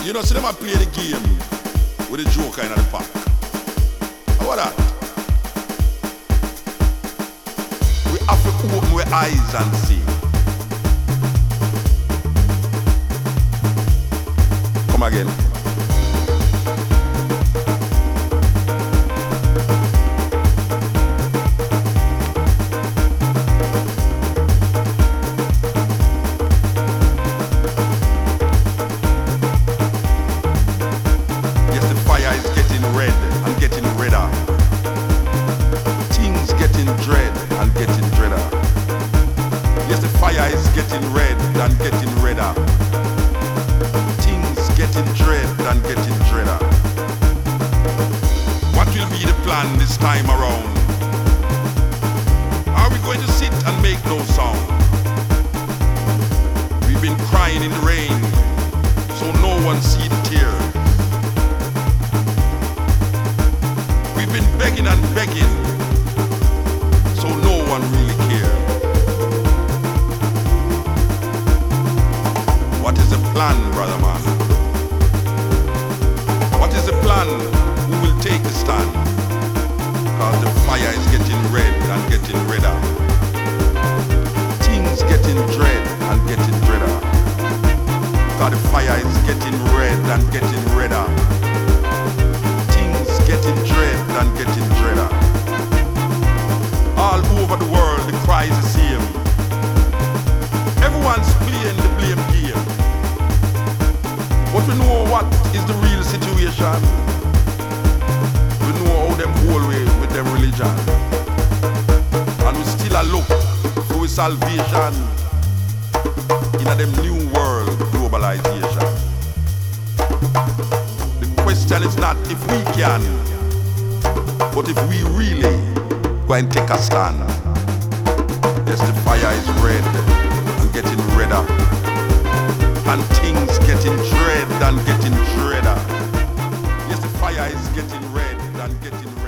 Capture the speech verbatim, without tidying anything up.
You know, see them a play the game with the joker in the park. How about that? We have to open our eyes and see. Come again. Getting red and getting redder. Things getting dread and getting dreader. What will be the plan this time around? Are we going to sit and make no sound? We've been crying in the rain, so no one see the tears. We've been begging and begging, so no one really cares. What is the plan, brother man? What is the plan? Who will take the stand? Cause the fire is getting red and getting redder. Things getting dread and getting dreader. Cause the fire is getting red and getting redder. Things getting dread and getting dreader. All over the world the cry is the same. Everyone's playing the blame game. But we know what is the real situation. We know how them whole way with them religion. And we still a look for salvation in a them new world globalization. The question is not if we can, but if we really go and take a stand. Yes, the fire is red and getting redder. And things getting dread and getting dreader. Yes, the fire is getting red and getting red.